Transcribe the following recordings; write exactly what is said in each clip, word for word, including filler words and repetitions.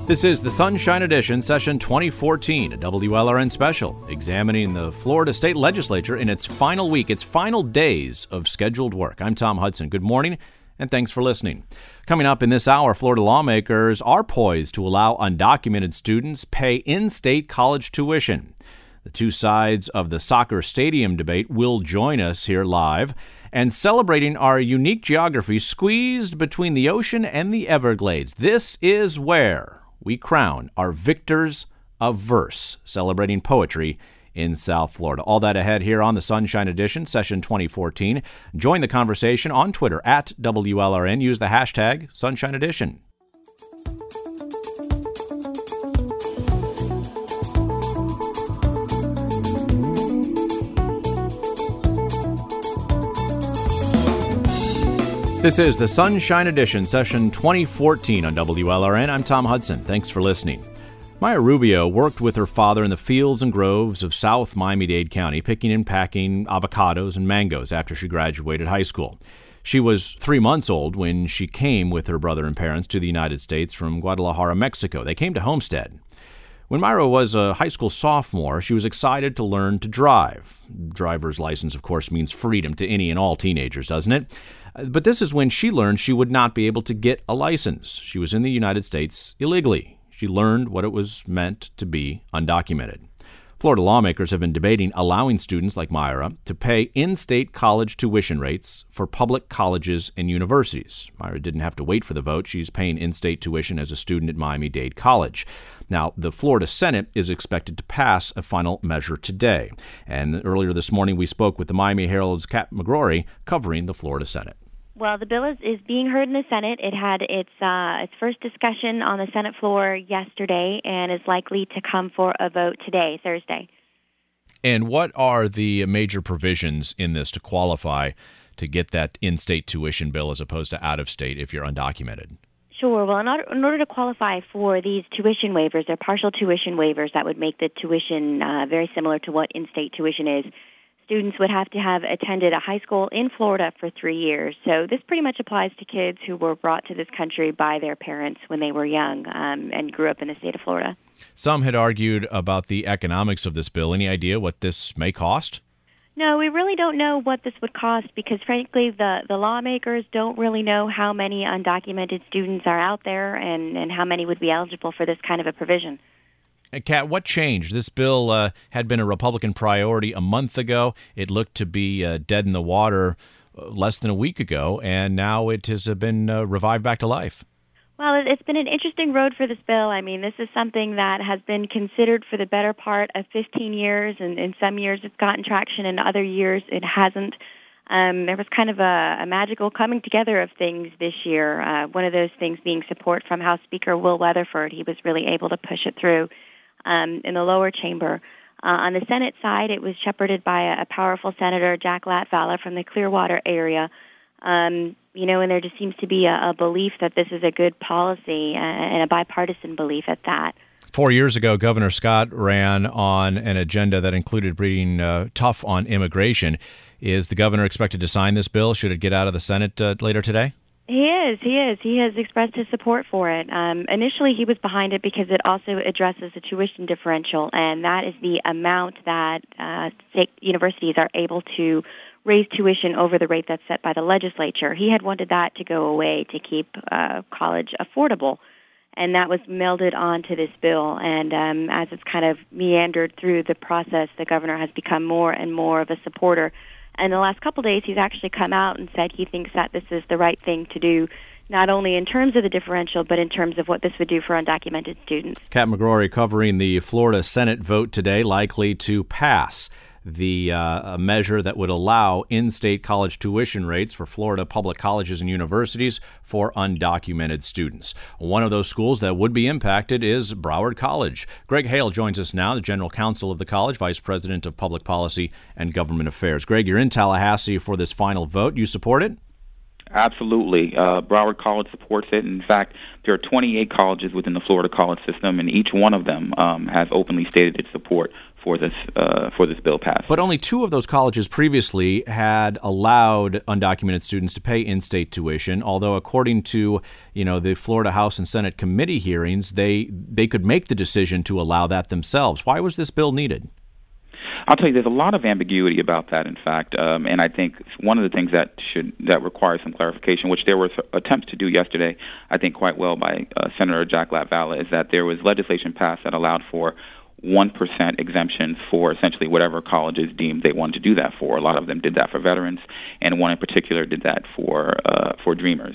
This is the Sunshine Edition, session twenty fourteen, a W L R N special, examining the Florida State Legislature in its final week, its final days of scheduled work. I'm Tom Hudson. Good morning, and thanks for listening. Coming up in this hour, Florida lawmakers are poised to allow undocumented students pay in-state college tuition. The two sides of the soccer stadium debate will join us here live, and celebrating our unique geography squeezed between the ocean and the Everglades. This is where we crown our victors of verse, celebrating poetry in South Florida. All that ahead here on the Sunshine Edition, session twenty fourteen. Join the conversation on Twitter at W L R N. Use the hashtag Sunshine Edition. This is the Sunshine Edition, session twenty fourteen on W L R N. I'm Tom Hudson. Thanks for listening. Maya Rubio worked with her father in the fields and groves of South Miami-Dade County, picking and packing avocados and mangoes after she graduated high school. She was three months old when she came with her brother and parents to the United States from Guadalajara, Mexico. They came to Homestead. When Myra was a high school sophomore, she was excited to learn to drive. Driver's license, of course, means freedom to any and all teenagers, doesn't it? But this is when she learned she would not be able to get a license. She was in the United States illegally. She learned what it was meant to be undocumented. Florida lawmakers have been debating allowing students like Myra to pay in-state college tuition rates for public colleges and universities. Myra didn't have to wait for the vote. She's paying in-state tuition as a student at Miami-Dade College. Now, the Florida Senate is expected to pass a final measure today. And earlier this morning, we spoke with the Miami Herald's Kat McGrory covering the Florida Senate. Well, the bill is, is being heard in the Senate. It had its uh, its first discussion on the Senate floor yesterday and is likely to come for a vote today, Thursday. And what are the major provisions in this to qualify to get that in-state tuition bill as opposed to out-of-state if you're undocumented? Sure. Well, in order, in order to qualify for these tuition waivers, they're partial tuition waivers that would make the tuition uh, very similar to what in-state tuition is. Students would have to have attended a high school in Florida for three years. So this pretty much applies to kids who were brought to this country by their parents when they were young um, and grew up in the state of Florida. Some had argued about the economics of this bill. Any idea what this may cost? No, we really don't know what this would cost because, frankly, the, the lawmakers don't really know how many undocumented students are out there and, and how many would be eligible for this kind of a provision. Kat, what changed? This bill uh, had been a Republican priority a month ago. It looked to be uh, dead in the water uh, less than a week ago, and now it has uh, been uh, revived back to life. Well, it's been an interesting road for this bill. I mean, this is something that has been considered for the better part of fifteen years, and in some years it's gotten traction, and other years it hasn't. Um, there was kind of a, a magical coming together of things this year, uh, one of those things being support from House Speaker Will Weatherford. He was really able to push it through. Um, in the lower chamber. Uh, on the Senate side, it was shepherded by a, a powerful Senator, Jack Latvala, from the Clearwater area. Um, you know, and there just seems to be a, a belief that this is a good policy uh, and a bipartisan belief at that. Four years ago, Governor Scott ran on an agenda that included being uh, tough on immigration. Is the governor expected to sign this bill? Should it get out of the Senate uh, later today? He is. He is. He has expressed his support for it. Um, initially, he was behind it because it also addresses the tuition differential, and that is the amount that uh, state universities are able to raise tuition over the rate that's set by the legislature. He had wanted that to go away to keep uh, college affordable, and that was melded onto this bill. And um, as it's kind of meandered through the process, the governor has become more and more of a supporter. And the last couple of days, he's actually come out and said he thinks that this is the right thing to do, not only in terms of the differential, but in terms of what this would do for undocumented students. Kat McGrory covering the Florida Senate vote today, likely to pass the uh, a measure that would allow in-state college tuition rates for Florida public colleges and universities for undocumented students. One of those schools that would be impacted is Broward College. Greg Hale joins us now, the general counsel of the college, vice president of public policy and government affairs. Greg, you're in Tallahassee for this final vote. You support it? Absolutely. Uh, Broward College supports it. In fact, there are twenty-eight colleges within the Florida college system, and each one of them um, has openly stated its support for this uh, for this bill passed. But only two of those colleges previously had allowed undocumented students to pay in-state tuition, although according to, you know, the Florida House and Senate committee hearings, they they could make the decision to allow that themselves. Why was this bill needed? I'll tell you, there's a lot of ambiguity about that, in fact, um, and I think one of the things that should that requires some clarification, which there were attempts to do yesterday, I think quite well by uh, Senator Jack Latvala, is that there was legislation passed that allowed for one percent exemptions for essentially whatever colleges deemed they wanted to do that for. A lot of them did that for veterans, and one in particular did that for uh, for Dreamers.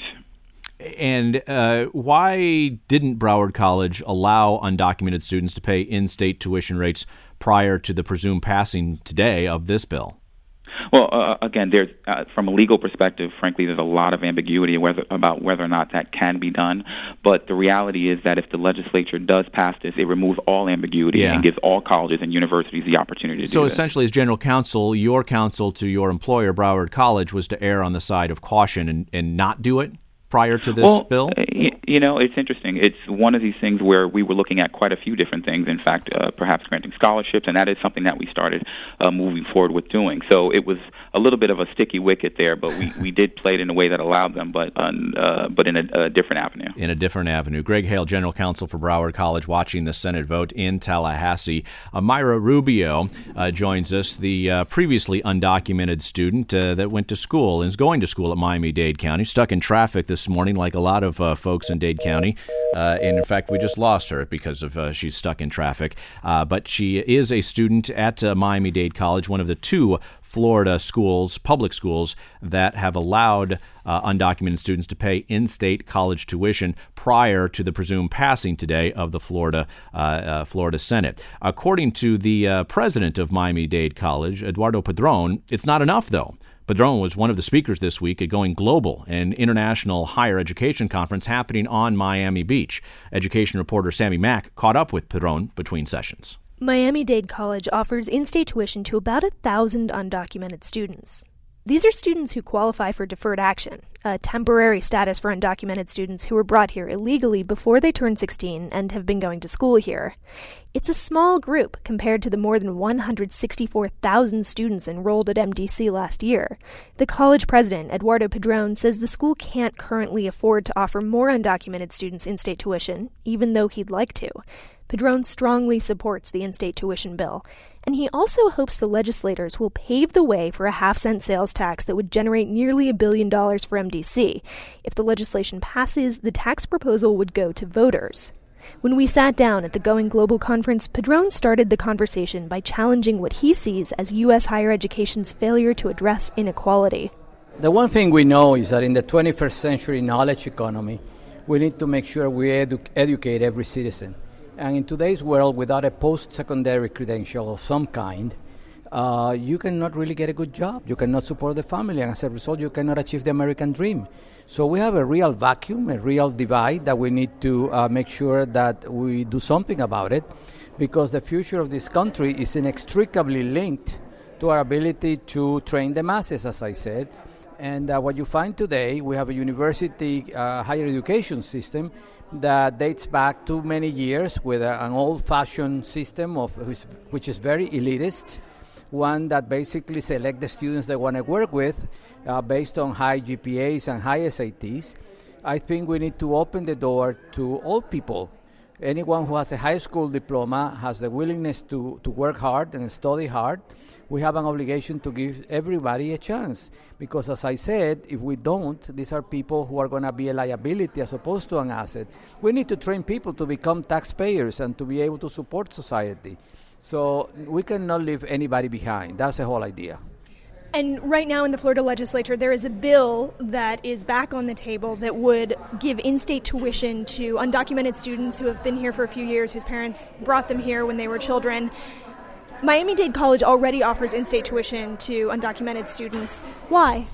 And uh, why didn't Broward College allow undocumented students to pay in-state tuition rates prior to the presumed passing today of this bill? Well, uh, again, there's uh, from a legal perspective, frankly, there's a lot of ambiguity whether, about whether or not that can be done. But the reality is that if the legislature does pass this, it removes all ambiguity yeah. and gives all colleges and universities the opportunity to so do So essentially, this. as general counsel, your counsel to your employer, Broward College, was to err on the side of caution and, and not do it prior to this well, bill? You know, it's interesting. It's one of these things where we were looking at quite a few different things, in fact, uh, perhaps granting scholarships, and that is something that we started uh, moving forward with doing. So it was a little bit of a sticky wicket there, but we, we did play it in a way that allowed them, but uh, but in a, a different avenue. In a different avenue. Greg Hale, General Counsel for Broward College, watching the Senate vote in Tallahassee. Uh, Myra Rubio uh, joins us, the uh, previously undocumented student uh, that went to school and is going to school at Miami-Dade County, stuck in traffic this morning like a lot of uh, folks in Dade County. Uh, and in fact, we just lost her because of uh, she's stuck in traffic. Uh, but she is a student at uh, Miami-Dade College, one of the two Florida schools, public schools, that have allowed uh, undocumented students to pay in-state college tuition prior to the presumed passing today of the Florida uh, uh, Florida Senate. According to the uh, president of Miami-Dade College, Eduardo Padron, it's not enough, though. Padron was one of the speakers this week at Going Global, an international higher education conference happening on Miami Beach. Education reporter Sammy Mack caught up with Padron between sessions. Miami-Dade College offers in-state tuition to about a thousand undocumented students. These are students who qualify for deferred action, a temporary status for undocumented students who were brought here illegally before they turned sixteen and have been going to school here. It's a small group compared to the more than one hundred sixty-four thousand students enrolled at M D C last year. The college president, Eduardo Padron, says the school can't currently afford to offer more undocumented students in-state tuition, even though he'd like to. Padron strongly supports the in-state tuition bill, and he also hopes the legislators will pave the way for a half-cent sales tax that would generate nearly a billion dollars for M D C. If the legislation passes, the tax proposal would go to voters. When we sat down at the Going Global conference, Padron started the conversation by challenging what he sees as U S higher education's failure to address inequality. The one thing we know is that in the twenty-first century knowledge economy, we need to make sure we edu- educate every citizen. And in today's world, without a post-secondary credential of some kind, uh, you cannot really get a good job. You cannot support the family, and as a result, you cannot achieve the American dream. So we have a real vacuum, a real divide that we need to uh, make sure that we do something about it, because the future of this country is inextricably linked to our ability to train the masses, as I said. And uh, what you find today, we have a university uh, higher education system that dates back too many years with a, an old-fashioned system of which is very elitist, one that basically select the students they want to work with uh, based on high G P As and high S A Ts. I think we need to open the door to all people. Anyone who has a high school diploma has the willingness to, to work hard and study hard. We have an obligation to give everybody a chance, because as I said, if we don't, these are people who are going to be a liability as opposed to an asset. We need to train people to become taxpayers and to be able to support society. So we cannot leave anybody behind. That's the whole idea. And right now in the Florida legislature, there is a bill that is back on the table that would give in-state tuition to undocumented students who have been here for a few years, whose parents brought them here when they were children. Miami-Dade College already offers in-state tuition to undocumented students. Why?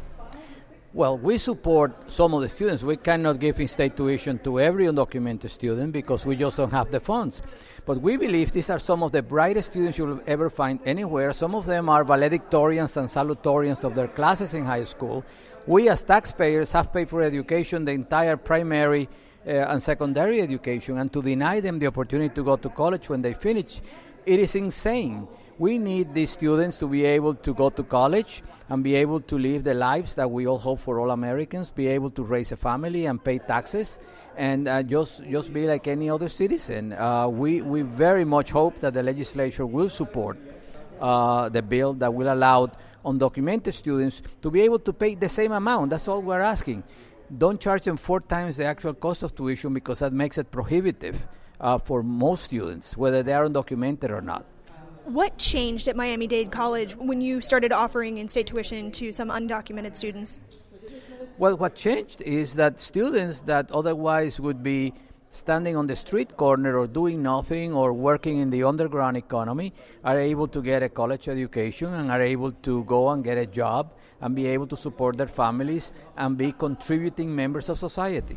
Well, we support some of the students. We cannot give in-state tuition to every undocumented student because we just don't have the funds. But we believe these are some of the brightest students you'll ever find anywhere. Some of them are valedictorians and salutatorians of their classes in high school. We as taxpayers have paid for education, the entire primary uh, and secondary education, and to deny them the opportunity to go to college when they finish it is insane. We need these students to be able to go to college and be able to live the lives that we all hope for all Americans, be able to raise a family and pay taxes, and uh, just just be like any other citizen. Uh, we, we very much hope that the legislature will support uh, the bill that will allow undocumented students to be able to pay the same amount. That's all we're asking. Don't charge them four times the actual cost of tuition, because that makes it prohibitive uh, for most students, whether they are undocumented or not. What changed at Miami-Dade College when you started offering in-state tuition to some undocumented students? Well, what changed is that students that otherwise would be standing on the street corner or doing nothing or working in the underground economy are able to get a college education and are able to go and get a job and be able to support their families and be contributing members of society.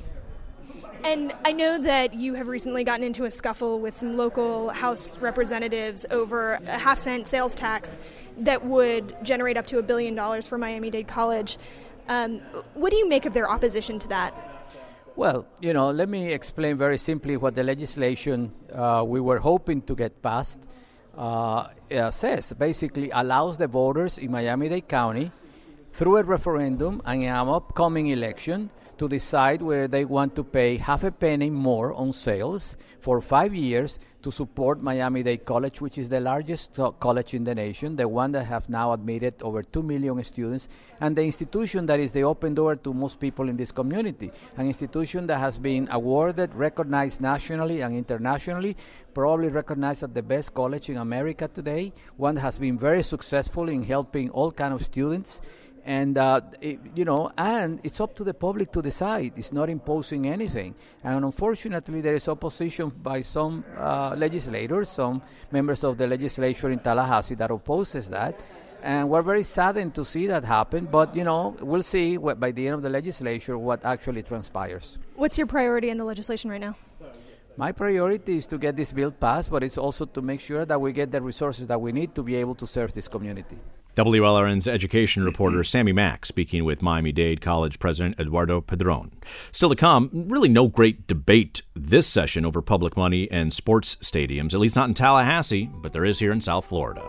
And I know that you have recently gotten into a scuffle with some local House representatives over a half-cent sales tax that would generate up to a billion dollars for Miami-Dade College. Um, what do you make of their opposition to that? Well, you know, let me explain very simply what the legislation uh, we were hoping to get passed uh, uh, says. Basically allows the voters in Miami-Dade County through a referendum and an upcoming election to decide whether they want to pay half a penny more on sales for five years to support Miami-Dade College, which is the largest uh, college in the nation, the one that have now admitted over two million students, and the institution that is the open door to most people in this community, an institution that has been awarded, recognized nationally and internationally, probably recognized as the best college in America today, one that has been very successful in helping all kinds of students. And, uh, it, you know, and it's up to the public to decide. It's not imposing anything. And unfortunately, there is opposition by some uh, legislators, some members of the legislature in Tallahassee that opposes that. And we're very saddened to see that happen. But, you know, we'll see what, by the end of the legislature what actually transpires. What's your priority in the legislation right now? My priority is to get this bill passed, but it's also to make sure that we get the resources that we need to be able to serve this community. W L R N's education reporter Sammy Mack speaking with Miami-Dade College President Eduardo Padron. Still to come, really no great debate this session over public money and sports stadiums, at least not in Tallahassee, but there is here in South Florida.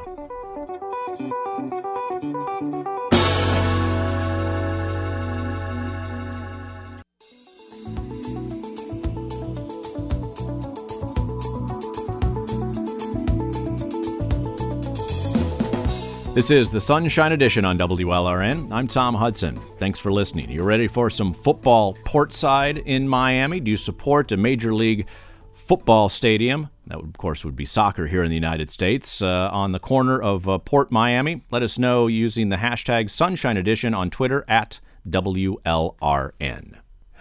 This is the Sunshine Edition on W L R N. I'm Tom Hudson. Thanks for listening. You ready for some football portside in Miami? Do you support a Major League football stadium? That, would, of course, would be soccer here in the United States. Uh, on the corner of uh, Port Miami. Let us know using the hashtag Sunshine Edition on Twitter at W L R N.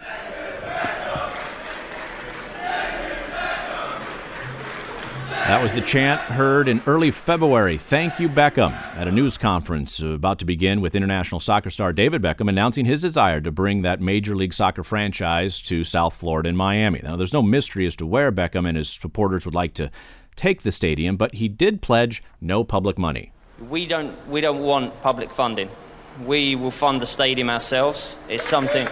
That was the chant heard in early February. Thank you, Beckham, at a news conference about to begin with international soccer star David Beckham announcing his desire to bring that Major League Soccer franchise to South Florida and Miami. Now, there's no mystery as to where Beckham and his supporters would like to take the stadium, but he did pledge no public money. We don't, we don't want public funding. We will fund the stadium ourselves. It's something...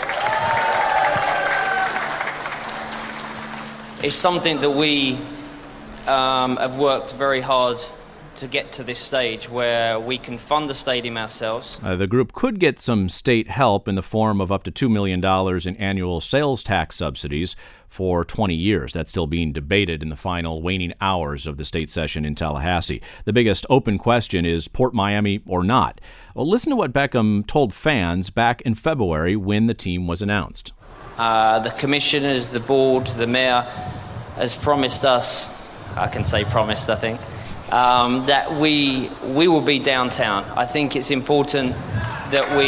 It's something that we... Um, have worked very hard to get to this stage where we can fund the stadium ourselves. Uh, the group could get some state help in the form of up to two million dollars in annual sales tax subsidies for twenty years. That's still being debated in the final waning hours of the state session in Tallahassee. The biggest open question is Port Miami or not. Well, listen to what Beckham told fans back in February when the team was announced. Uh, the commissioners, the board, the mayor has promised us, I can say promised, I think, um, that we we will be downtown. I think it's important that we...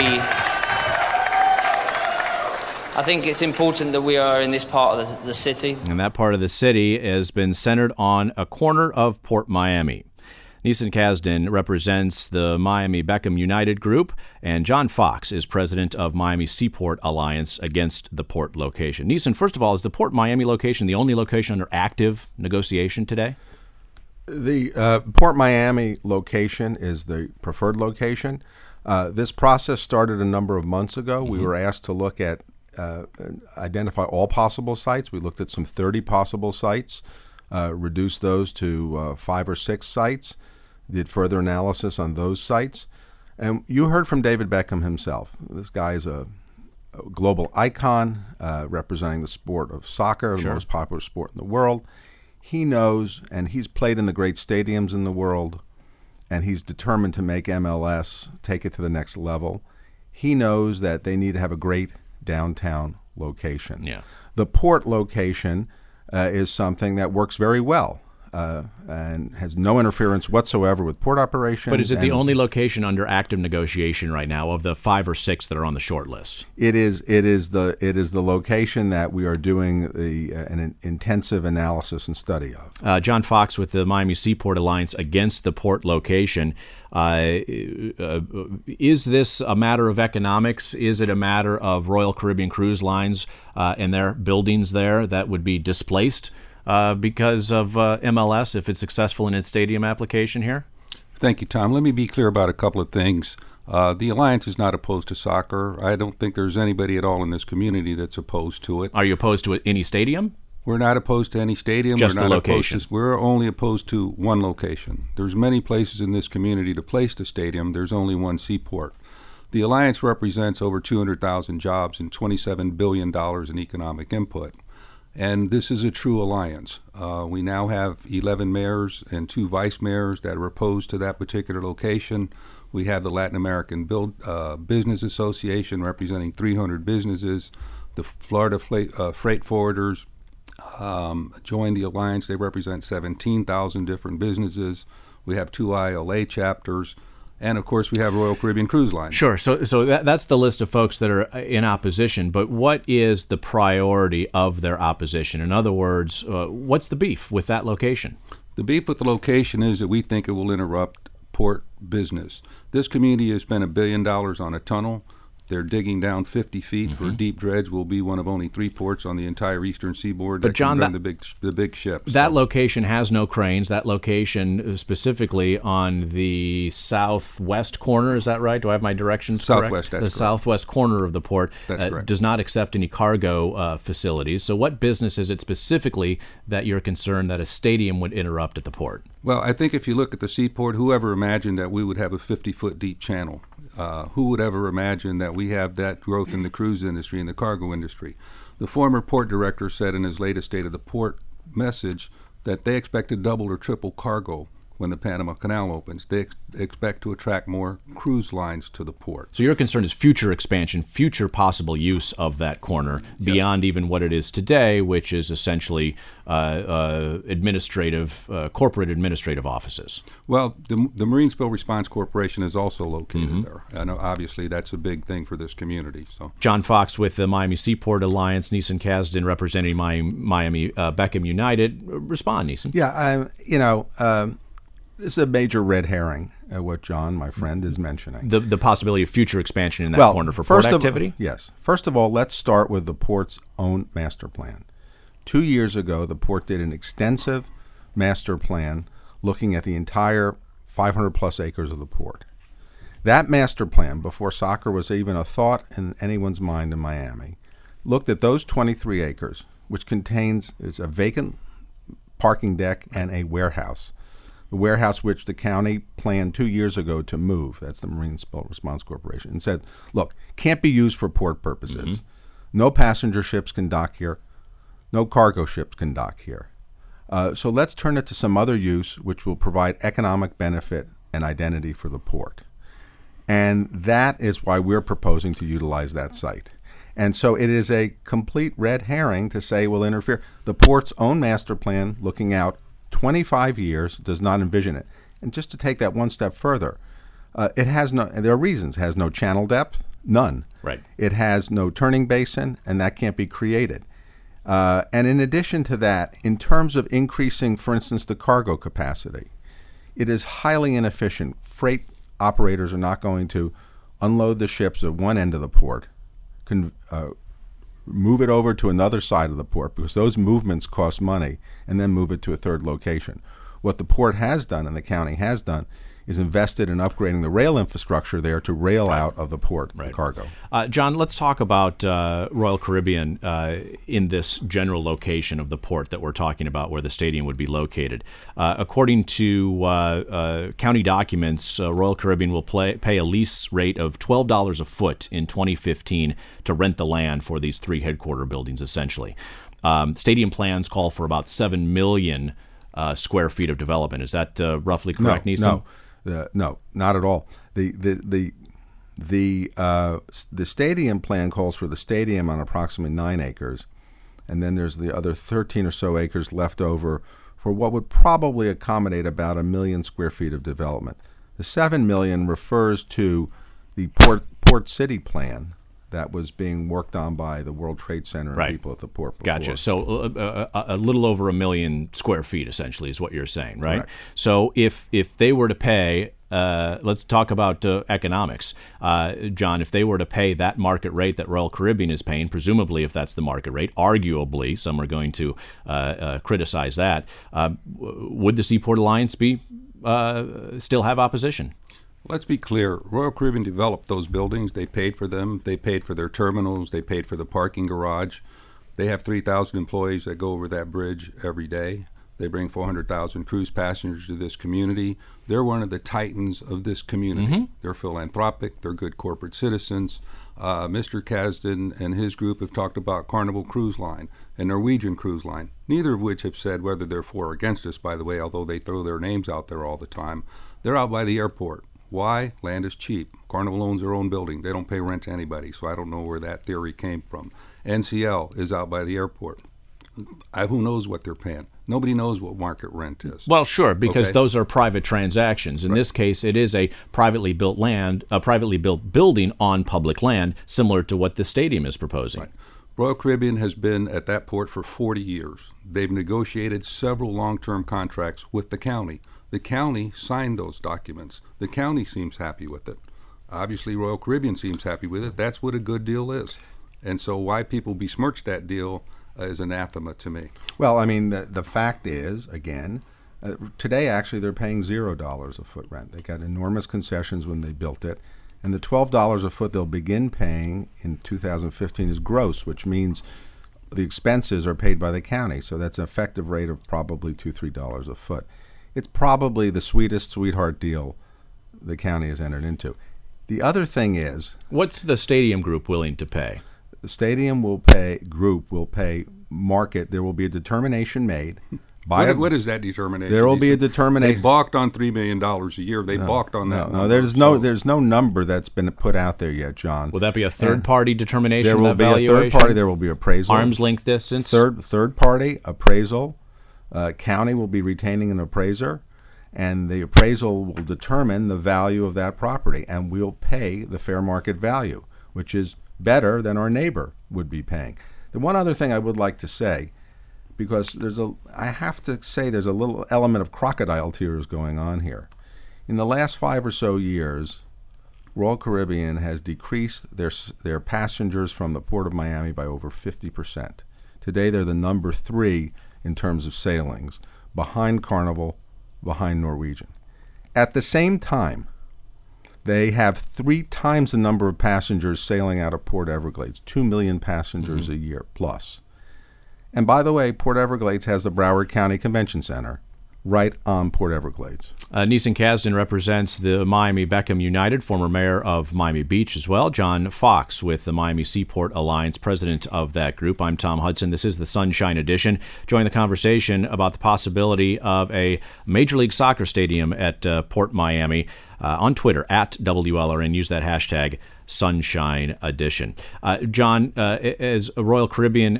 I think it's important that we are in this part of the, the city. And that part of the city has been centered on a corner of Port Miami. Neeson Kasdan represents the Miami Beckham United Group, and John Fox is president of Miami Seaport Alliance against the port location. Neeson, first of all, is the Port Miami location the only location under active negotiation today? The uh, Port Miami location is the preferred location. Uh, this process started a number of months ago. Mm-hmm. We were asked to look at, uh, identify all possible sites. We looked at some thirty possible sites. uh, reduced those to uh, five or six sites, did further analysis on those sites. And you heard from David Beckham himself. This guy is a, a global icon uh, representing the sport of soccer, Sure. the most popular sport in the world. He knows, and he's played in the great stadiums in the world, and he's determined to make M L S take it to the next level. He knows that they need to have a great downtown location. Yeah. The port location uh, is something that works very well uh, and has no interference whatsoever with port operations. But is it the and only location under active negotiation right now of the five or six that are on the short list? It is. It is the. It is the location that we are doing the uh, an intensive analysis and study of. Uh, John Fox with the Miami Seaport Alliance against the port location. Uh, uh, is this a matter of economics? Is it a matter of Royal Caribbean Cruise Lines uh, and their buildings there that would be displaced uh, because of uh, M L S if it's successful in its stadium application here? Thank you, Tom. Let me be clear about a couple of things. Uh, the Alliance is not opposed to soccer. I don't think there's anybody at all in this community that's opposed to it. Are you opposed to any stadium? We're not opposed to any stadium. Just we're the not location. Opposed to, we're only opposed to one location. There's many places in this community to place the stadium. There's only one seaport. The Alliance represents over two hundred thousand jobs and twenty-seven billion dollars in economic input. And this is a true alliance. Uh, we now have eleven mayors and two vice mayors that are opposed to that particular location. We have the Latin American Build, uh, Business Association representing three hundred businesses. The Florida Fla- uh, Freight Forwarders um, joined the alliance. They represent seventeen thousand different businesses. We have two I L A chapters. And, of course, we have Royal Caribbean Cruise Line. Sure. So so that, that's the list of folks that are in opposition. But what is the priority of their opposition? In other words, uh, what's the beef with that location? The beef with the location is that we think it will interrupt port business. This community has spent a billion dollars on a tunnel. They're digging down fifty feet Mm-hmm. for deep dredge. Will be one of only three ports on the entire eastern seaboard But that John, can run that- the big the big ships. That So- location has no cranes. That location specifically on the southwest corner, is that right? Do I have my directions correct? Southwest, that's The correct. southwest corner of the port That's uh, correct. does not accept any cargo uh, facilities. So what business is it specifically that you're concerned that a stadium would interrupt at the port? Well, I think if you look at the seaport, whoever imagined that we would have a fifty-foot deep channel? Uh, who would ever imagine that we have that growth in the cruise industry and the cargo industry? The former port director said in his latest State of the Port message that they expect to double or triple cargo when the Panama Canal opens. They ex- expect to attract more cruise lines to the port. So your concern is future expansion, future possible use of that corner beyond even what it is today, which is essentially uh, uh, administrative, uh, corporate administrative offices. Well, the, the Marine Spill Response Corporation is also located there, and obviously that's a big thing for this community. So, John Fox with the Miami Seaport Alliance, Neeson Kasdan representing Miami, Miami uh, Beckham United. Respond, Neeson. Yeah, I, you know, um, this is a major red herring, uh, what John, my friend, is mentioning. The the possibility of future expansion in that well, corner for port first of- activity? Yes. First of all, let's start with the port's own master plan. Two years ago, the port did an extensive master plan looking at the entire five hundred plus acres of the port. That master plan, before soccer was even a thought in anyone's mind in Miami, looked at those twenty-three acres, which contains is a vacant parking deck and a warehouse. The warehouse which the county planned two years ago to move, that's the Marine Spill Response Corporation, and said, look, can't be used for port purposes. Mm-hmm. No passenger ships can dock here. No cargo ships can dock here. Uh, so let's turn it to some other use which will provide economic benefit and identity for the port. And that is why we're proposing to utilize that site. And so it is a complete red herring to say we'll interfere. The port's own master plan, looking out twenty-five years, does not envision it. And just to take that one step further, uh, it has no, and there are reasons, it has no channel depth, none. Right. It has no turning basin, and that can't be created. Uh, and in addition to that, in terms of increasing, for instance, the cargo capacity, it is highly inefficient. Freight operators are not going to unload the ships at one end of the port, can, uh, move it over to another side of the port, because those movements cost money, and then move it to a third location. What the port has done and the county has done is invested in upgrading the rail infrastructure there to rail out of the port Right. the cargo. Uh, John, let's talk about uh, Royal Caribbean uh, in this general location of the port that we're talking about, where the stadium would be located. Uh, according to uh, uh, county documents, uh, Royal Caribbean will play, pay a lease rate of twelve dollars a foot in twenty fifteen to rent the land for these three headquarter buildings, essentially. Um, stadium plans call for about seven million uh, square feet of development. Is that uh, roughly correct, no, Neeson? No, the, no, not at all. The the the the uh, the stadium plan calls for the stadium on approximately nine acres, and then there's the other thirteen or so acres left over for what would probably accommodate about a million square feet of development. The seven million refers to the port port city plan that was being worked on by the World Trade Center and Right. people at the port before. Gotcha. So uh, a, a little over a million square feet, essentially, is what you're saying, right? Correct. So if if they were to pay, uh, let's talk about uh, economics, uh, John. If they were to pay that market rate that Royal Caribbean is paying, presumably, if that's the market rate, arguably, some are going to uh, uh, criticize that. Uh, w- would the Seaport Alliance be uh, still have opposition? Let's be clear. Royal Caribbean developed those buildings. They paid for them. They paid for their terminals. They paid for the parking garage. They have three thousand employees that go over that bridge every day. They bring four hundred thousand cruise passengers to this community. They're one of the titans of this community. Mm-hmm. They're philanthropic. They're good corporate citizens. Uh, Mister Kasdan and his group have talked about Carnival Cruise Line and Norwegian Cruise Line, neither of which have said whether they're for or against us, by the way, although they throw their names out there all the time. They're out by the airport. Why? Land is cheap. Carnival owns their own building. They don't pay rent to anybody, so I don't know where that theory came from. N C L is out by the airport. I, who knows what they're paying? Nobody knows what market rent is. Well, sure, because Okay. those are private transactions. In Right. this case, it is a privately built land, a privately built building on public land, similar to what the stadium is proposing. Right. Royal Caribbean has been at that port for forty years. They've negotiated several long-term contracts with the county. The county signed those documents. The county seems happy with it. Obviously, Royal Caribbean seems happy with it. That's what a good deal is. And so why people besmirch that deal uh, is anathema to me. Well, I mean, the, the fact is, again, uh, today actually they're paying zero dollars a foot rent. They got enormous concessions when they built it. And the twelve dollars a foot they'll begin paying in two thousand fifteen is gross, which means the expenses are paid by the county. So that's an effective rate of probably two dollars, three dollars a foot. It's probably the sweetest sweetheart deal the county has entered into. The other thing is, What's the stadium group willing to pay? the stadium will pay, group will pay market. There will be a determination made by What, a, what is that determination? There will be a They determination. balked on three million dollars a year. They balked on No, that. no, number. there's no So- there's no number that's been put out there yet, John. Will that be a third-party determination? There of will that be a third valuation? party. There will be appraisal. Arm's length distance? Third third party appraisal. Uh, county will be retaining an appraiser, and the appraisal will determine the value of that property, and we'll pay the fair market value, which is better than our neighbor would be paying. The one other thing I would like to say, because there's a, I have to say there's a little element of crocodile tears going on here. In the last five or so years, Royal Caribbean has decreased their their passengers from the Port of Miami by over fifty percent. Today, they're the number three in terms of sailings, behind Carnival, behind Norwegian. At the same time, they have three times the number of passengers sailing out of Port Everglades, two million passengers a year plus. And by the way, Port Everglades has the Broward County Convention Center right on Port Everglades. Uh, Neeson Kasdan represents the Miami Beckham United, former mayor of Miami Beach as well. John Fox with the Miami Seaport Alliance, president of that group. I'm Tom Hudson. This is the Sunshine Edition. Join the conversation about the possibility of a Major League Soccer stadium at uh, Port Miami uh, on Twitter, at W L R N. Use that hashtag Sunshine Edition. Uh, John, uh, as Royal Caribbean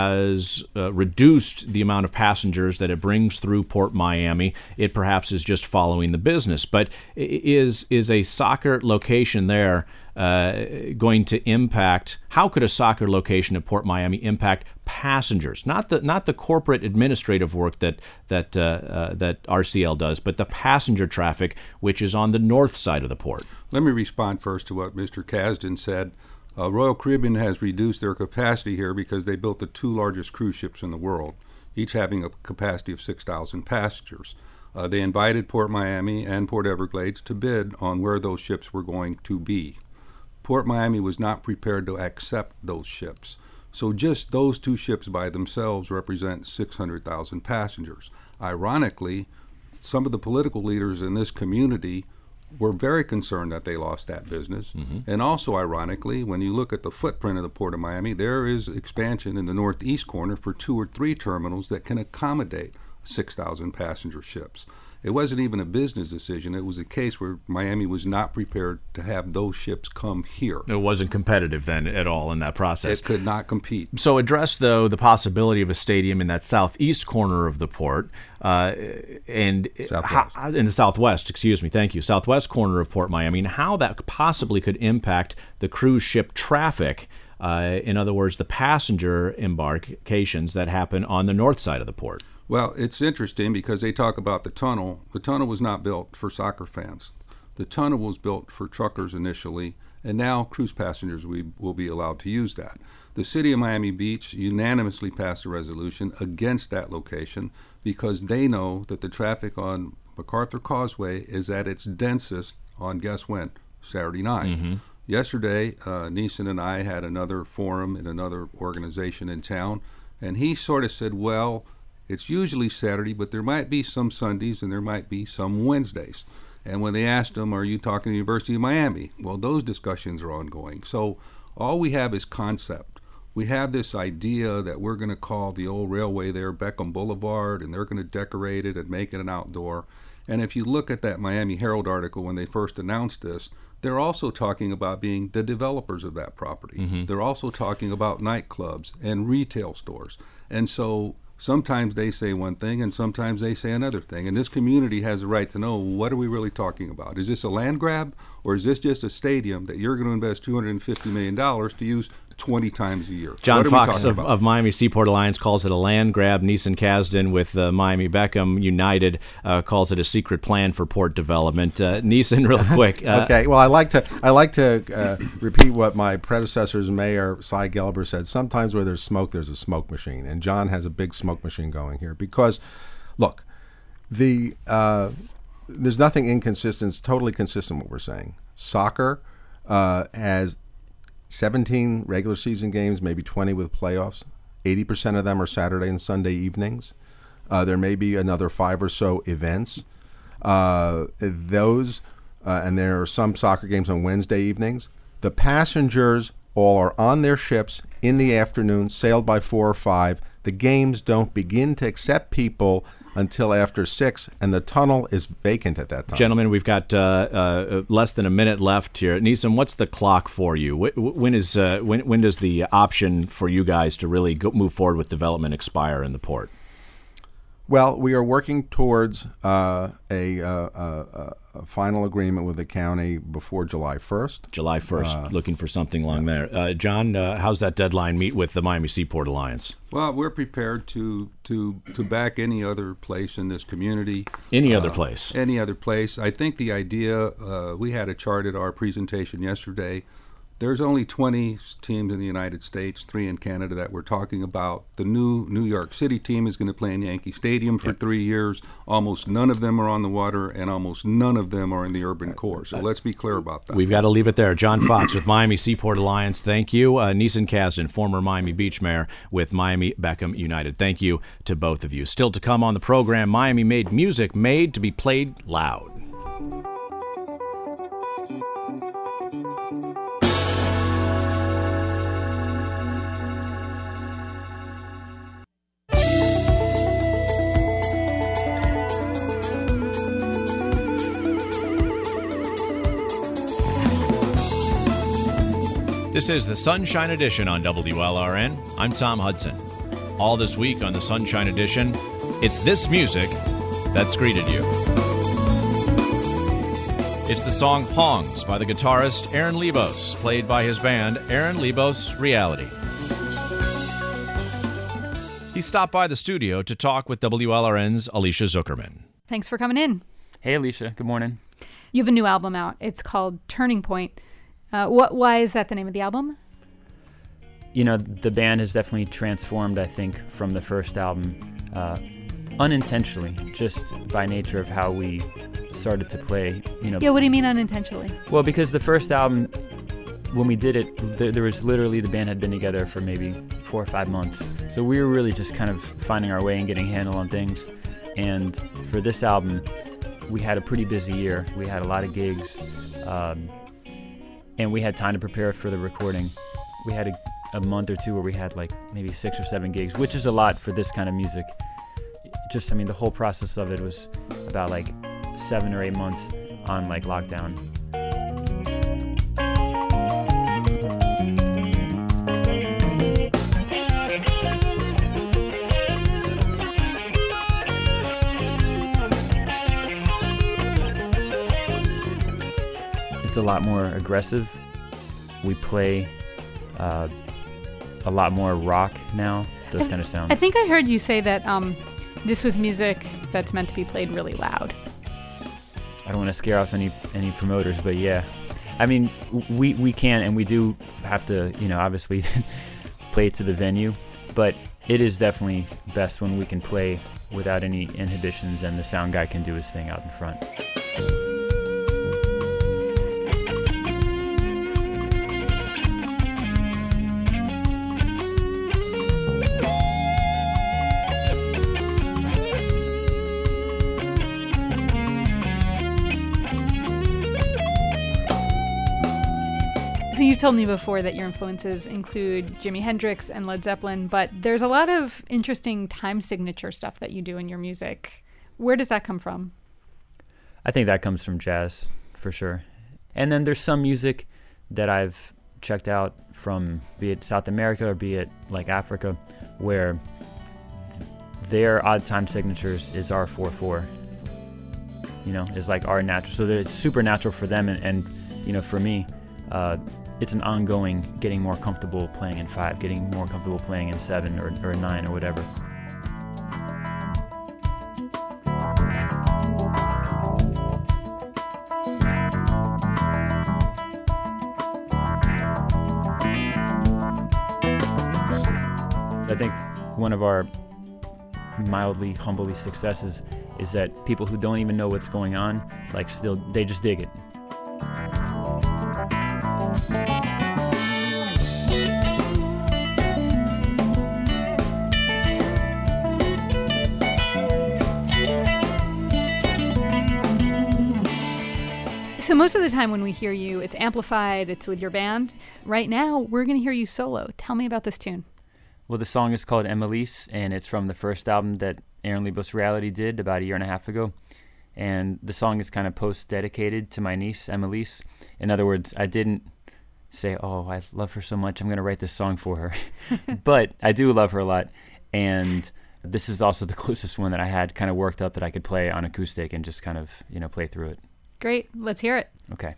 has uh, reduced the amount of passengers that it brings through Port Miami, it perhaps is just following the business. But is is a soccer location there uh, going to impact? How could a soccer location at Port Miami impact passengers? Not the not the corporate administrative work that that uh, uh, that R C L does, but the passenger traffic, which is on the north side of the port. Let me respond first to what Mister Kasdan said. Uh, Royal Caribbean has reduced their capacity here because they built the two largest cruise ships in the world, each having a capacity of six thousand passengers. Uh, they invited Port Miami and Port Everglades to bid on where those ships were going to be. Port Miami was not prepared to accept those ships. So just those two ships by themselves represent six hundred thousand passengers. Ironically, some of the political leaders in this community were very concerned that they lost that business. Mm-hmm. And also, ironically, when you look at the footprint of the Port of Miami, there is expansion in the northeast corner for two or three terminals that can accommodate six thousand passenger ships. It wasn't even a business decision. It was a case where Miami was not prepared to have those ships come here. It wasn't competitive then at all in that process. It could not compete. So address, though, the possibility of a stadium in that southeast corner of the port, uh, and Southwest. How, in the southwest, excuse me, thank you, southwest corner of Port Miami, and how that possibly could impact the cruise ship traffic. Uh, in other words, the passenger embarkations that happen on the north side of the port. Well, it's interesting because they talk about the tunnel. The tunnel was not built for soccer fans. The tunnel was built for truckers initially, and now cruise passengers we, will be allowed to use that. The city of Miami Beach unanimously passed a resolution against that location because they know that the traffic on MacArthur Causeway is at its densest on, guess when? Saturday night. Mm-hmm. Yesterday, uh, Neeson and I had another forum in another organization in town, and he sort of said, well, it's usually Saturday, but there might be some Sundays and there might be some Wednesdays. And when they asked him, are you talking to the University of Miami? Well, those discussions are ongoing. So all we have is concept. We have this idea that we're going to call the old railway there Beckham Boulevard, and they're going to decorate it and make it an outdoor. And if you look at that Miami Herald article when they first announced this, they're also talking about being the developers of that property. Mm-hmm. They're also talking about nightclubs and retail stores. And so sometimes they say one thing and sometimes they say another thing. And this community has a right to know, what are we really talking about? Is this a land grab, or is this just a stadium that you're going to invest two hundred fifty million dollars to use twenty times a year? John Fox of, of Miami Seaport Alliance calls it a land grab. Neeson Kasdan with uh, Miami Beckham United uh, calls it a secret plan for port development. Uh, Neeson, real quick. Uh, okay. Well, I like to I like to uh, repeat what my predecessor's mayor, Cy Gelber, said. Sometimes where there's smoke, there's a smoke machine, and John has a big smoke machine going here because, look, the uh, there's nothing inconsistent. It's totally consistent what we're saying. Soccer uh, has seventeen regular season games, maybe twenty with playoffs. eighty percent of them are Saturday and Sunday evenings. Uh, there may be another five or so events. Uh, those, uh, and there are some soccer games on Wednesday evenings. The passengers all are on their ships in the afternoon, sailed by four or five. The games don't begin to accept people until after six, and the tunnel is vacant at that time. Gentlemen, we've got uh, uh, less than a minute left here. Neeson, what's the clock for you? When is uh, when when does the option for you guys to really go, move forward with development expire in the port? Well, we are working towards uh, a, uh, a, a final agreement with the county before July first. July first, uh, looking for something along yeah. there. Uh, John, uh, how's that deadline meet with the Miami Seaport Alliance? Well, we're prepared to to to back any other place in this community. Any uh, other place? Any other place. I think the idea, uh, we had a chart at our presentation yesterday. There's only twenty teams in the United States, three in Canada that we're talking about. The new New York City team is going to play in Yankee Stadium for yep. three years. Almost none of them are on the water, and almost none of them are in the urban core. So let's be clear about that. We've got to leave it there. John Fox with Miami Seaport Alliance, thank you. Uh, Neeson Kasdan, former Miami Beach mayor with Miami Beckham United. Thank you to both of you. Still to come on the program, Miami made music made to be played loud. This is the Sunshine Edition on W L R N. I'm Tom Hudson. All this week on the Sunshine Edition, it's this music that's greeted you. It's the song Hongs by the guitarist Aaron Lebos, played by his band Aaron Lebos Reality. He stopped by the studio to talk with W L R N's Alicia Zuckerman. Thanks for coming in. Hey, Alicia. Good morning. You have a new album out. It's called Turning Point. Uh, what? Why is that the name of the album? You know, the band has definitely transformed, I think, from the first album. Uh, unintentionally, just by nature of how we started to play, you know. Yeah, what do you mean unintentionally? Well, because the first album, when we did it, th- there was literally, the band had been together for maybe four or five months. So we were really just kind of finding our way and getting a handle on things. And for this album, we had a pretty busy year. We had a lot of gigs, um, and we had time to prepare for the recording. We had a, a month or two where we had like maybe six or seven gigs, which is a lot for this kind of music. Just, I mean, the whole process of it was about like seven or eight months on like lockdown. It's a lot more aggressive. We play uh, a lot more rock now, those I th- kind of sounds. I think I heard you say that um, this was music that's meant to be played really loud. I don't want to scare off any any promoters, but yeah. I mean, we, we can and we do have to, you know, obviously play to the venue, but it is definitely best when we can play without any inhibitions and the sound guy can do his thing out in front. So you've told me before that your influences include Jimi Hendrix and Led Zeppelin, but there's a lot of interesting time signature stuff that you do in your music. Where does that come from? I think that comes from jazz, for sure. And then there's some music that I've checked out from, be it South America or be it like Africa, where their odd time signatures is our four four. You know, is like our natural. So that it's super natural for them, and, and you know, for me, uh, it's an ongoing getting more comfortable playing in five, getting more comfortable playing in seven or, or nine or whatever. I think one of our mildly, humbly successes is that people who don't even know what's going on, like still, they just dig it. So most of the time when we hear you, it's amplified, it's with your band. Right now, we're going to hear you solo. Tell me about this tune. Well, the song is called Emelise, and it's from the first album that Aaron Lebos Reality did about a year and a half ago. And the song is kind of post-dedicated to my niece, Emelise. In other words, I didn't say, oh, I love her so much, I'm going to write this song for her. But I do love her a lot. And this is also the closest one that I had kind of worked up that I could play on acoustic and just kind of, you know, play through it. Great. Let's hear it. Okay.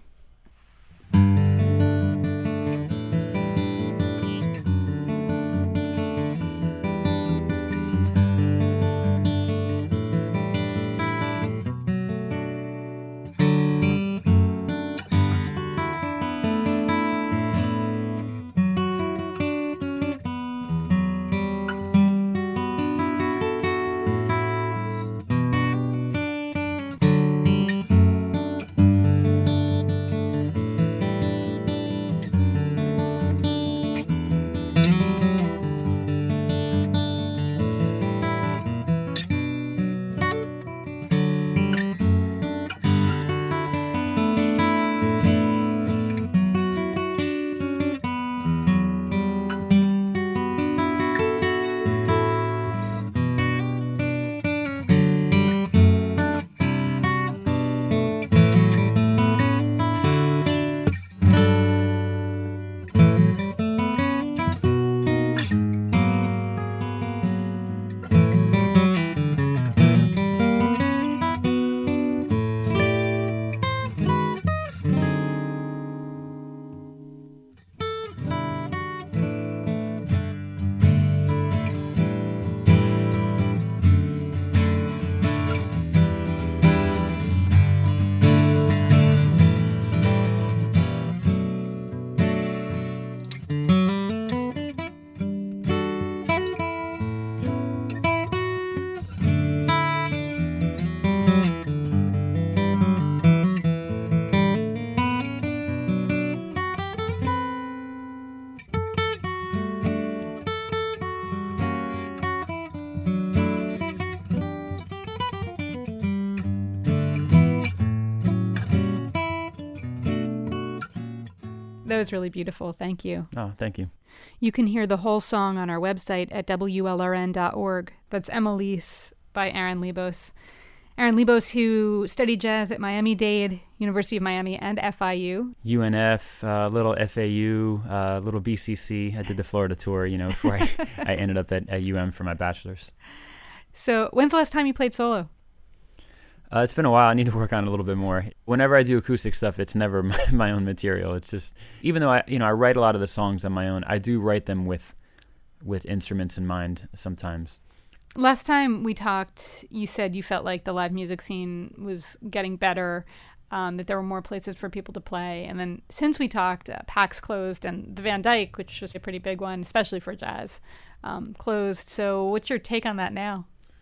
That was really beautiful. Thank you. Oh, thank you. You can hear the whole song on our website at W L R N dot org. That's Emelise by Aaron Lebos. Aaron Lebos, who studied jazz at Miami-Dade, University of Miami, and F I U. U N F, a uh, little F A U, a uh, little B C C. I did the Florida tour, you know, before I, I ended up at, at U M for my bachelor's. So when's the last time you played solo? Uh, it's been a while. I need to work on it a little bit more. Whenever I do acoustic stuff, it's never my, my own material. It's just, even though I, you know, I write a lot of the songs on my own, I do write them with, with instruments in mind sometimes. Last time we talked, you said you felt like the live music scene was getting better, um, that there were more places for people to play. And then since we talked, uh, PAX closed and the Van Dyke, which was a pretty big one, especially for jazz, um, closed. So what's your take on that now?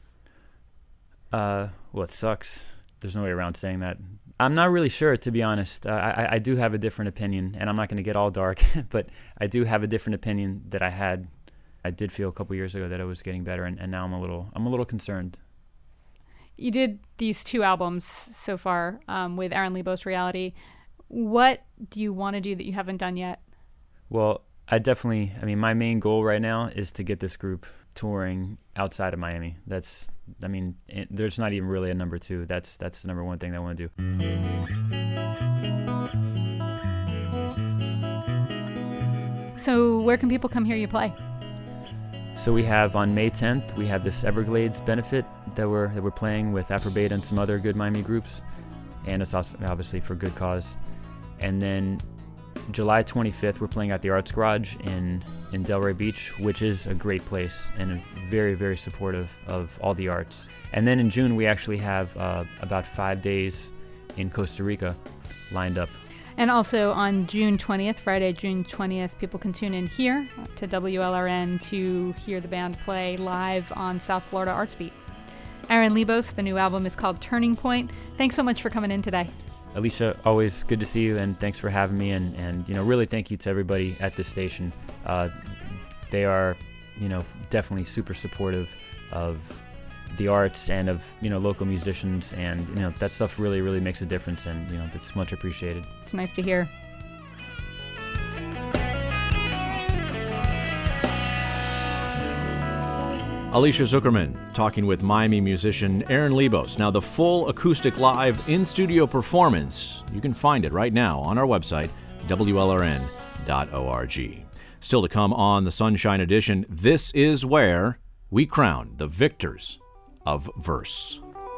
Uh, well, it sucks. There's no way around saying that. I'm not really sure, to be honest. Uh, I, I do have a different opinion, and I'm not going to get all dark, but I do have a different opinion that I had. I did feel a couple years ago that it was getting better, and, and now I'm a little I'm a little concerned. You did these two albums so far um, with Aaron Lebos Reality. What do you want to do that you haven't done yet? Well, I definitely, I mean, my main goal right now is to get this group touring outside of Miami. That's, I mean, it, there's not even really a number two. That's that's the number one thing that I want to do. So where can people come hear you play? So we have on May tenth, we have this Everglades benefit that we're that we're playing with Afrobeta and some other good Miami groups, and it's also obviously for good cause. And then July twenty-fifth, we're playing at the Arts Garage in in Delray Beach, which is a great place and very very supportive of all the arts. And then in June, we actually have uh, about five days in Costa Rica lined up. And also on June twentieth, Friday, June twentieth, people can tune in here to W L R N to hear the band play live on South Florida Arts Beat. Aaron Lebos, the new album is called Turning Point. Thanks so much for coming in today. Alicia, always good to see you, and thanks for having me. And, and you know, really thank you to everybody at this station. Uh, they are, you know, definitely super supportive of the arts and of, you know, local musicians, and, you know, that stuff really really makes a difference, and, you know, it's much appreciated. It's nice to hear. Alicia Zuckerman talking with Miami musician Aaron Lebos. Now, the full acoustic live in-studio performance, you can find it right now on our website, W L R N dot org. Still to come on the Sunshine Edition, this is where we crown the victors of verse.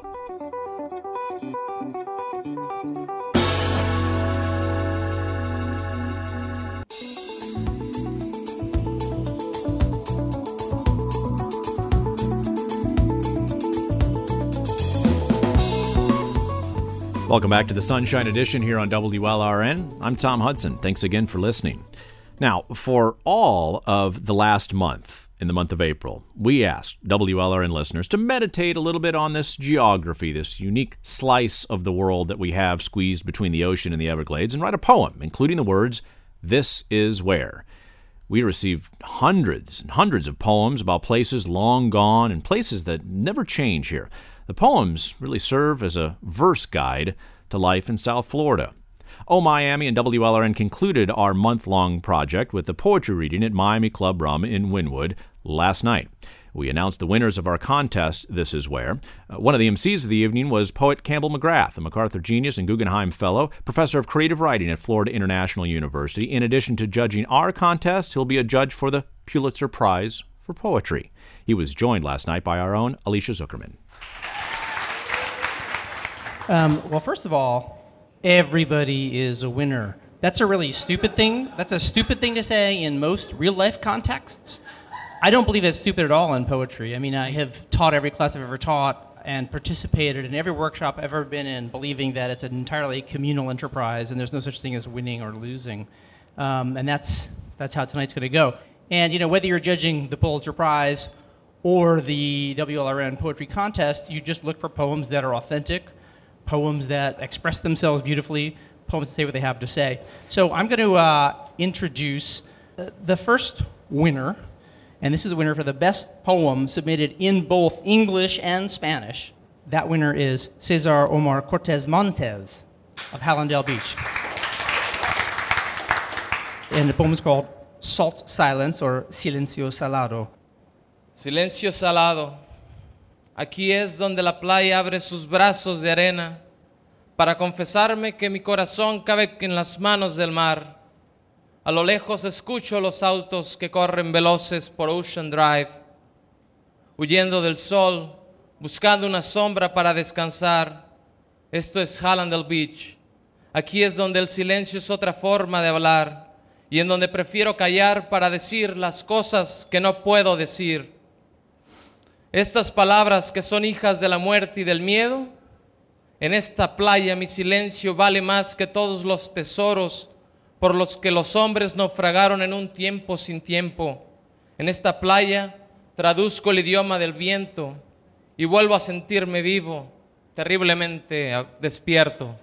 Welcome back to the Sunshine Edition here on W L R N. I'm Tom Hudson. Thanks again for listening. Now, for all of the last month, in the month of April, we asked W L R N listeners to meditate a little bit on this geography, this unique slice of the world that we have squeezed between the ocean and the Everglades, and write a poem, including the words, "This is where." We received hundreds and hundreds of poems about places long gone and places that never change here. The poems really serve as a verse guide to life in South Florida. Oh Miami and W L R N concluded our month-long project with the poetry reading at Miami Club Rum in Wynwood last night. We announced the winners of our contest, This Is Where. Uh, one of the M Cs of the evening was poet Campbell McGrath, a MacArthur Genius and Guggenheim Fellow, professor of creative writing at Florida International University. In addition to judging our contest, he'll be a judge for the Pulitzer Prize for Poetry. He was joined last night by our own Alicia Zuckerman. Um, well, first of all, everybody is a winner. That's a really stupid thing. That's a stupid thing to say in most real-life contexts. I don't believe it's stupid at all in poetry. I mean, I have taught every class I've ever taught and participated in every workshop I've ever been in, believing that it's an entirely communal enterprise and there's no such thing as winning or losing. Um, and that's that's how tonight's going to go. And, you know, whether you're judging the Pulitzer Prize or the W L R N Poetry Contest, you just look for poems that are authentic, poems that express themselves beautifully, poems that say what they have to say. So I'm going to uh, introduce uh, the first winner, and this is the winner for the best poem submitted in both English and Spanish. That winner is Cesar Omar Cortez Montes of Hallandale Beach. And the poem is called Salt Silence, or Silencio Salado. Silencio salado. Aquí es donde la playa abre sus brazos de arena para confesarme que mi corazón cabe en las manos del mar. A lo lejos escucho los autos que corren veloces por Ocean Drive, huyendo del sol, buscando una sombra para descansar. Esto es Hallandale Beach. Aquí es donde el silencio es otra forma de hablar y en donde prefiero callar para decir las cosas que no puedo decir. Estas palabras que son hijas de la muerte y del miedo, en esta playa mi silencio vale más que todos los tesoros por los que los hombres naufragaron en un tiempo sin tiempo. En esta playa traduzco el idioma del viento y vuelvo a sentirme vivo, terriblemente despierto.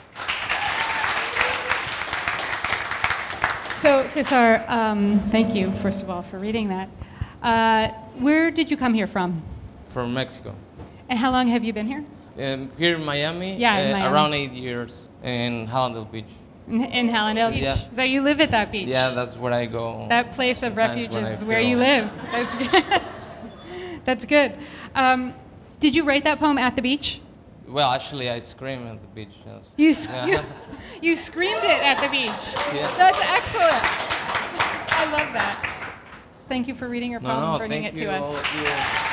So, Cesar, um, thank you, first of all, for reading that. Uh, where did you come here from? From Mexico. And how long have you been here? Um, here in Miami, Yeah, in uh, Miami. around eight years in Hallandale Beach. In, in Hallandale Beach? Yeah. So you live at that beach? Yeah, that's where I go. That place of sometimes refuge when I is where feel- you live. That's good. That's good. Um, did you write that poem at the beach? Well, actually, I scream at the beach. Yes. You, sc- Yeah. you, you screamed it at the beach. Yeah. That's excellent. I love that. Thank you for reading your No, poem no, and bringing thank it you, to us. all of you.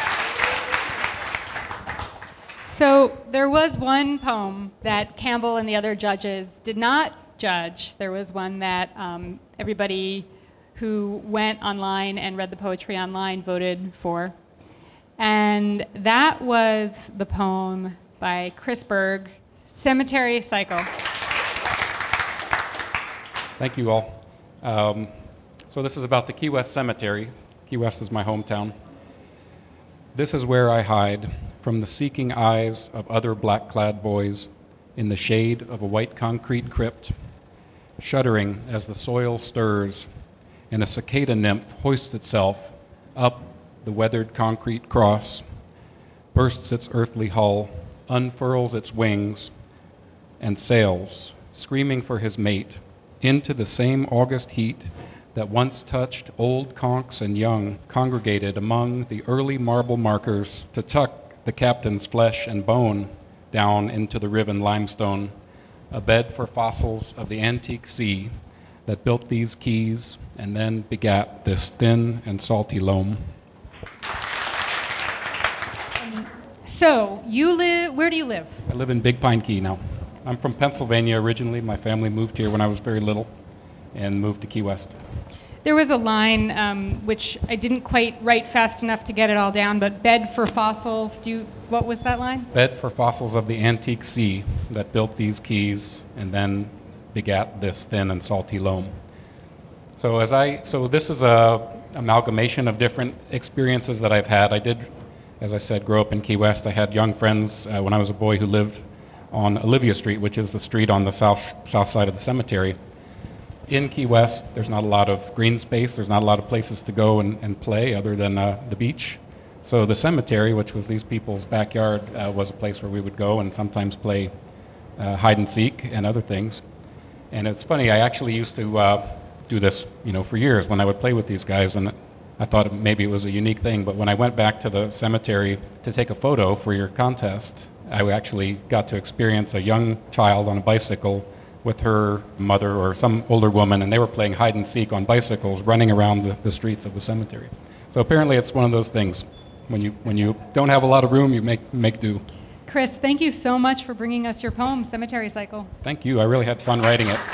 So there was one poem that Campbell and the other judges did not judge. There was one that um, everybody who went online and read the poetry online voted for. And that was the poem by Chris Berg, Cemetery Cycle. Thank you all. Um, so this is about the Key West Cemetery. Key West is my hometown. This is where I hide from the seeking eyes of other black-clad boys in the shade of a white concrete crypt, shuddering as the soil stirs and a cicada nymph hoists itself up the weathered concrete cross, bursts its earthly hull, unfurls its wings, and sails, screaming for his mate, into the same August heat that once touched old conchs and young congregated among the early marble markers to tuck the captain's flesh and bone down into the riven limestone, a bed for fossils of the antique sea that built these keys and then begat this thin and salty loam. So you live, where do you live? I live in Big Pine Key now. I'm from Pennsylvania originally. My family moved here when I was very little and moved to Key West. There was a line um, which I didn't quite write fast enough to get it all down, but bed for fossils. Do you, what was that line? Bed for fossils of the antique sea that built these keys and then begat this thin and salty loam. So as I, so this is a amalgamation of different experiences that I've had. I did, as I said, grow up in Key West. I had young friends uh, when I was a boy who lived on Olivia Street, which is the street on the south south side of the cemetery. In Key West, there's not a lot of green space. There's not a lot of places to go and, and play other than uh, the beach. So the cemetery, which was these people's backyard, uh, was a place where we would go and sometimes play uh, hide and seek and other things. And it's funny, I actually used to uh, do this, you know, for years when I would play with these guys, and I thought maybe it was a unique thing. But when I went back to the cemetery to take a photo for your contest, I actually got to experience a young child on a bicycle with her mother or some older woman, and they were playing hide and seek on bicycles, running around the, the streets of the cemetery. So apparently it's one of those things. When you, when you don't have a lot of room, you make, make do. Chris, thank you so much for bringing us your poem, Cemetery Cycle. Thank you. I really had fun writing it.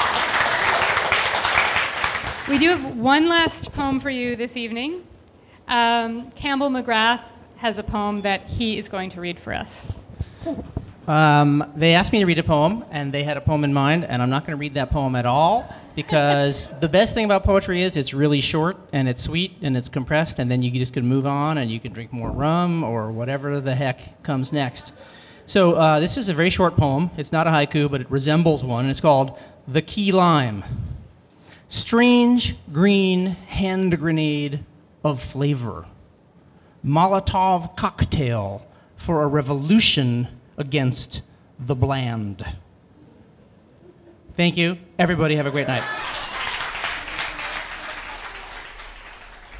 We do have one last poem for you this evening. Um, Campbell McGrath has a poem that he is going to read for us. Um, they asked me to read a poem, and they had a poem in mind, and I'm not going to read that poem at all, because the best thing about poetry is it's really short, and it's sweet, and it's compressed, and then you just can move on, and you can drink more rum, or whatever the heck comes next. So uh, this is a very short poem. It's not a haiku, but it resembles one, and it's called The Key Lime. Strange green hand grenade of flavor. Molotov cocktail for a revolution against the bland. Thank you. Everybody have a great night.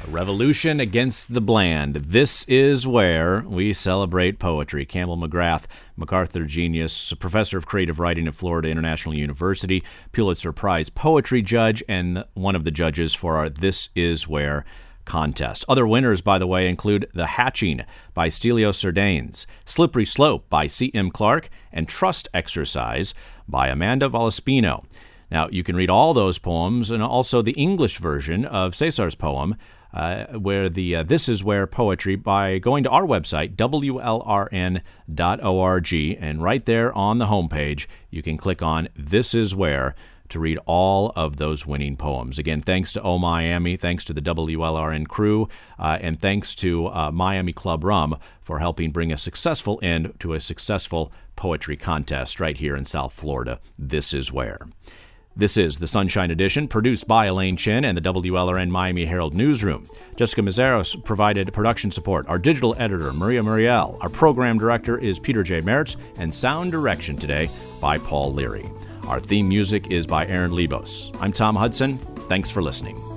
A revolution against the bland. This is where we celebrate poetry. Campbell McGrath, MacArthur Genius, professor of creative writing at Florida International University, Pulitzer Prize poetry judge, and one of the judges for our This Is Where contest. Other winners, by the way, include The Hatching by Stelio Cerdanes, Slippery Slope by C M. Clark, and Trust Exercise by Amanda Valaspino. Now, you can read all those poems and also the English version of Cesar's poem, uh, where the uh, This Is Where poetry, by going to our website, W L R N dot org, and right there on the homepage, you can click on This Is Where to read all of those winning poems. Again, thanks to Oh Miami, thanks to the W L R N crew, uh, and thanks to uh, Miami Club Rum for helping bring a successful end to a successful poetry contest right here in South Florida. This Is Where. This is the Sunshine Edition, produced by Elaine Chin and the W L R N Miami Herald Newsroom. Jessica Mazzaros provided production support. Our digital editor, Maria Muriel. Our program director is Peter J. Mertz, and sound direction today by Paul Leary. Our theme music is by Aaron Lebos. I'm Tom Hudson. Thanks for listening.